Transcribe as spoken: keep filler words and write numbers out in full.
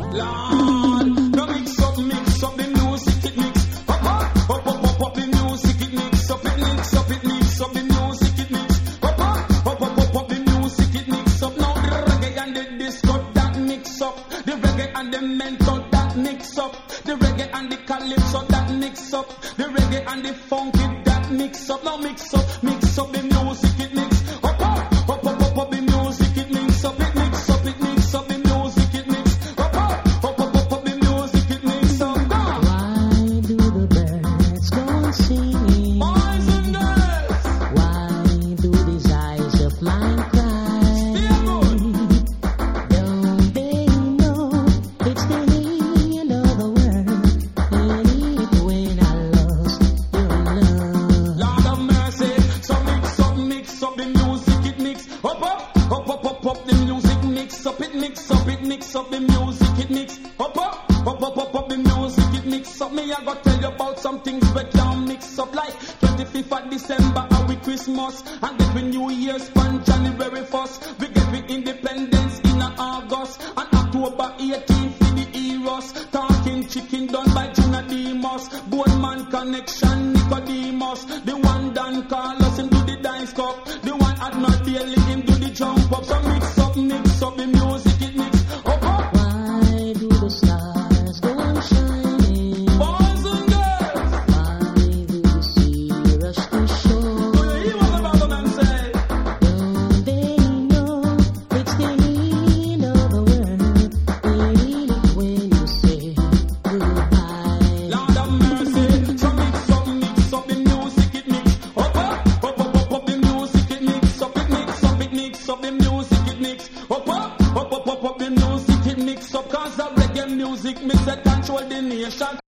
Lord, no mix up, mix up the music, it mix up, up, up, up, up, up the music, it mix up, it mix up, it mix up the music, it mix up, up, up, up, up, up the music, it mix up. Now the reggae and the disco that mix up, the reggae and the mental that mix up, the reggae and the calypso that mix up, the reggae and the funky that mix up. Now mix up, mix up the music, it mix up, up, up, up, up, up the music, it mix up, it mix up, it mix up the music, it mix up, up, up, up, up, up the music, it mix up. Down. Why do the birds go on singing? Boys and girls, Why do these eyes of mine cry? feel good. Don't they know it's the end of the world? And it when I lost your love. Lord of mercy, so mix up, mix up the music, it mix up, up, up, up, up, up the music, mix up, it mix up, it mix up the music, it mix up, up, up, up, up, up the music, it mix up. Me I gotta tell you about some things we can mix up, like twenty-fifth of December, and we Christmas, and then we New Year's on January first. We get we independence in August, and October eighteenth for the heroes. Talking chicken done by Gina Demos, Bone Man Connection, Nicodemus, the one Dan Carlos him do the dance cup, the one Admiral Daily him do the jump up. So mix up, mix up the music, it mix up, up. Why do the stars go on shining? Boys and girls, Why do the sea rush to shore? do you hear what the Bible man say? Don't they know it's the end of the world? Ain't it when you say goodbye? Lord of mercy, so mix up, mix up the music, it mix up, up, up, up, up, up the music, it mix up, it mix up, it mix up the music, it mix up, up, up, up, up, up the music, it mix up. Cause the reggae music mix that control the nation.